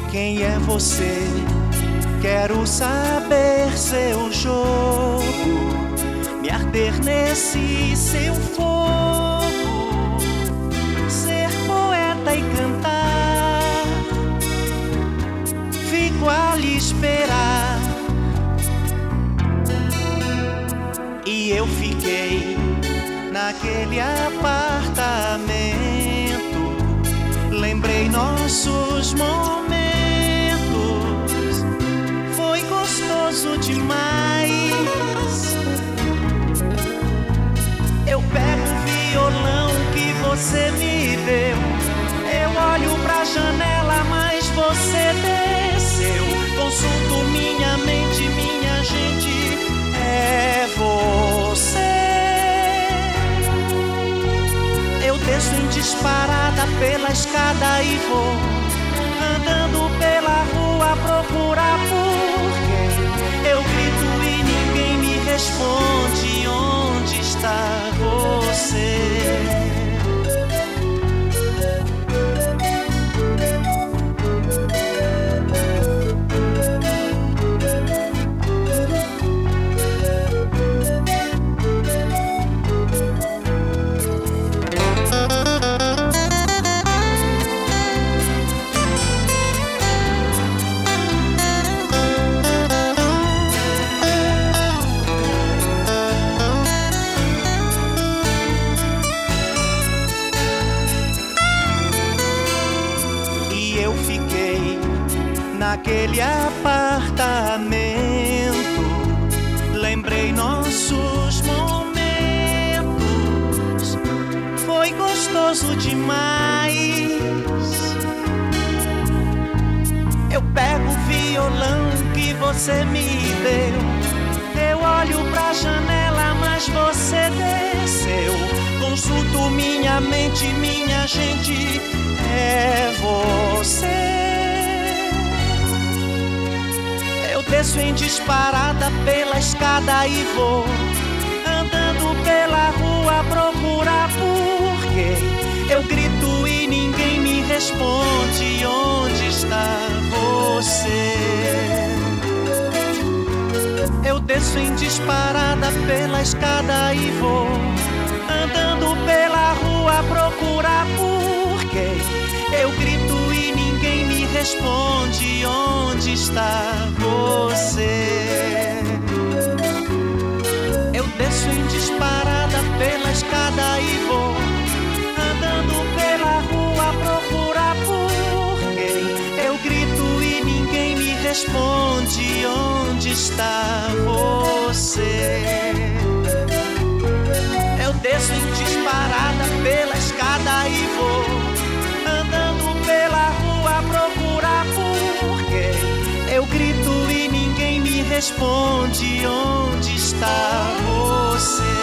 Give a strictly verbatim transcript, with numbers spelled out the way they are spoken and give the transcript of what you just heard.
Quem é você? Quero saber seu jogo, me arder nesse seu fogo, ser poeta e cantar. Fico a lhe esperar. E eu fiquei naquele apartamento, lembrei nossos momentos. Foi gostoso demais. Eu pego o violão que você me deu, eu olho pra janela, mas você desceu. Consulto minha mente, minha gente, é você. Eu desço em disparada pela escada e vou andando pela rua procurar por quem. Eu grito e ninguém me responde. Onde está você? Naquele apartamento, lembrei nossos momentos. Foi gostoso demais. Eu pego o violão que você me deu, eu olho pra janela, mas você desceu. Consulto minha mente, minha gente, é você. Eu desço em disparada pela escada e vou andando pela rua procurar por quem. Eu grito e ninguém me responde. Onde está você? Eu desço em disparada pela escada e vou andando pela rua procurar por quem. Eu grito e ninguém me responde. Onde está você? Eu desço em disparada pela escada e vou andando pela rua procurar por quem. Eu grito e ninguém me responde. Onde está você? Eu desço em disparada pela escada e vou andando pela rua procurar por quem. Eu grito e ninguém me responde. Onde está você?